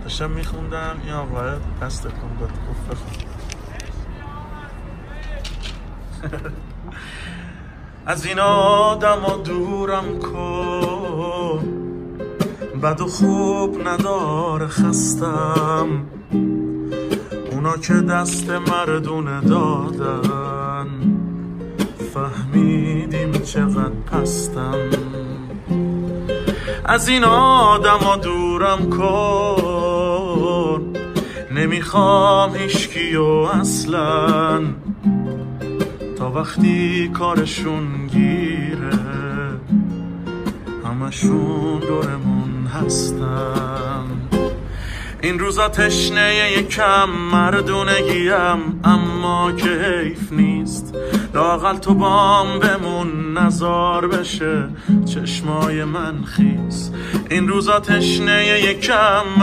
داشتم میخوندم این آقای دست تکون داد گفت بخون. از این آدم دورم کن، بد و خوب نداره خستم، اونا که دست مردونه دادن فهمیدیم چقدر پستم. از این آدم دورم کن، نمیخوام هیچکیو اصلا، تا وقتی کارشون گیره همشون دورمون هستن. این روزا تشنه یکم مردونگیم، اما که حیف نیست لااقل تو بام بمون نزار بشه چشمای من خیس. این روزا تشنه یکم